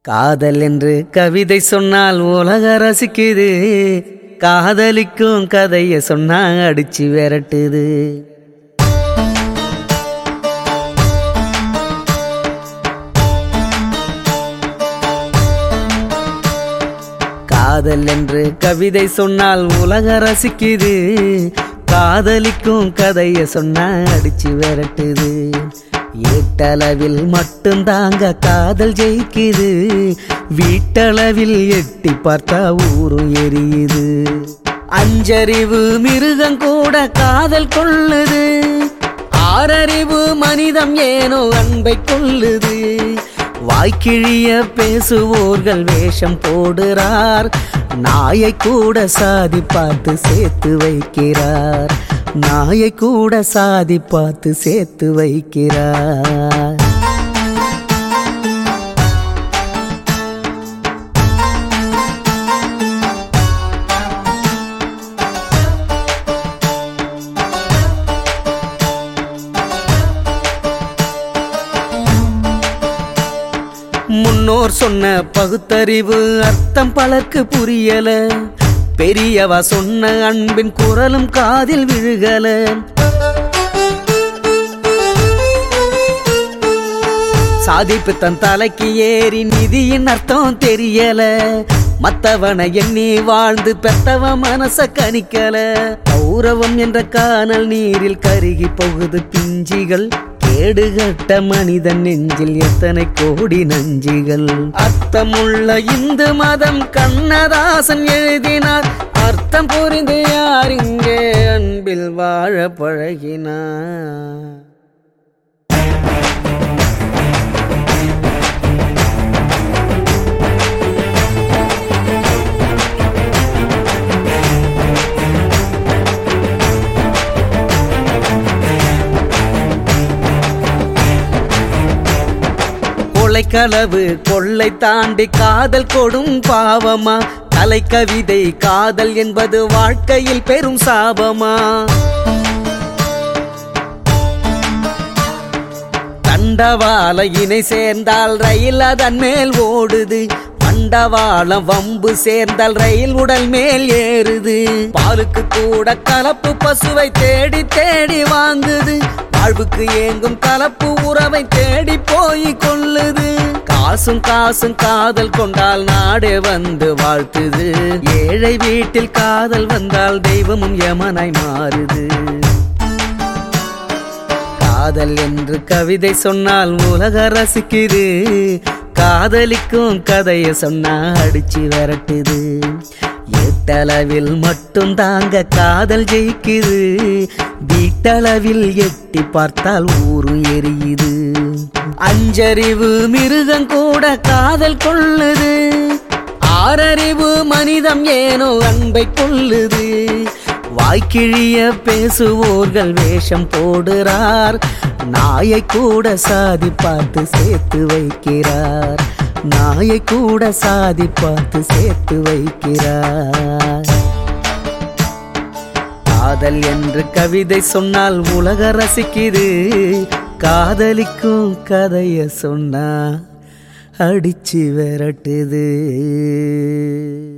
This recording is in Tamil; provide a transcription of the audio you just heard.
காதல் என்று கவிதை சொன்னால் உலக ரசிக்குது. காதலிக்கும் கதைய சொன்னா அடிச்சு விரட்டுது. காதல் என்று கவிதை சொன்னால் உலக ரசிக்குது. காதலிக்கும் கதைய சொன்னா அடிச்சு விரட்டுது. ஏட்டளவில் மட்டும்தாங்க காதல் ஜெயிக்குது. வீட்டளவில் எட்டி பார்த்தா ஊரும் எரியுது. அஞ்சறிவு மிருகம் கூட காதல் கொள்ளுது. ஆறறிவு மனிதம் ஏனோ அன்பை கொள்ளுது. வாய்க்கிழிய பேசுவோர்கள் வேஷம் போடுறார். நாயை கூட சாதி பார்த்து சேர்த்து வைக்கிறார். நாயை கூட சாதி பார்த்து சேர்த்து வைக்கிறார். முன்னோர் சொன்ன பகுத்தறிவு அர்த்தம் பலருக்கு புரியல. பெரியவா சொன்ன அன்பின் குரலும் காதில் விழுகல. சாதிப்பு தன் தலைக்கு ஏறி நிதியின் அர்த்தம் தெரியல. மத்தவனை எண்ணி வாழ்ந்து பெத்தவ மனச கணிக்கல. கௌரவம் என்ற கானல் நீரில் கருகி போகுது பிஞ்சிகள். கேடுகட்ட மனிதன் நெஞ்சில் எத்தனை கோடி நஞ்சிகள். அர்த்தமுள்ள இந்து மதம் கண்ணதாசன் எழுதினார். அர்த்தம் புரிந்து யார் இங்கே அன்பில் வாழ பழகினார். கொலைக்களவு கொள்ளை தாண்டி காதல் கொடும் பாவமா? கலைக்கவிதை காதல் என்பது வாழ்க்கையில் பெரும் சாபமா? தண்டவாள இணை சேர்ந்தால் ரயில் அதன் மேல் ஓடுது. பண்டவாளம் வம்பு சேர்ந்தால் ரயில் உடல் மேல் ஏறுது. பாலுக்கு கூட கலப்பு பசுவை தேடி தேடி வாங்குது. வாழ்வுக்கு ஏங்கும் கலப்பு உறவை தேடி போய் கொள்ளுது. காசும் காசும் காதல் கொண்டால் நாடே வந்து வாழ்த்துது. ஏழை வீட்டில் காதல் வந்தால் தெய்வமும் யமனாய் மாறுது. காதல் என்று கவிதை சொன்னால் உலக ரசிக்குது. காதலிக்கும் கதைய சொன்னா அடிச்சு விரட்டுது. ஏட்டளவில் மட்டும் தாங்க காதல் ஜெயிக்குது. வீட்டளவில் எட்டி பார்த்தால் ஊரும் எரியுது. அஞ்சறிவு மிருகம் கூட காதல் கொள்ளுது. ஆறறிவு மனிதம் ஏனோ அன்பை கொள்ளுது. வாய்க்கிழிய பேசுவோர்கள் வேஷம் போடுறார். நாயை கூட சாதி பார்த்து சேர்த்து வைக்கிறார். நாயை கூட சாதி பார்த்து சேர்த்து வைக்கிறார். காதல் என்று கவிதை சொன்னால் உலக ரசிக்குது. காதலிக்கும் கதைய சொன்னா அடிச்சு விரட்டுது.